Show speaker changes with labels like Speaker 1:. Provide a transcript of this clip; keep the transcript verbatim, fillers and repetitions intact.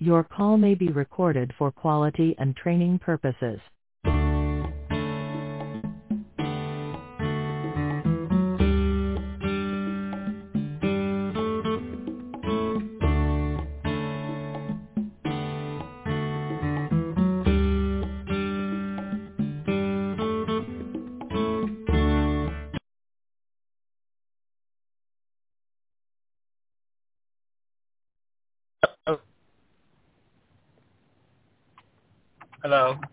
Speaker 1: Your call may be recorded for quality and training purposes.
Speaker 2: Hello.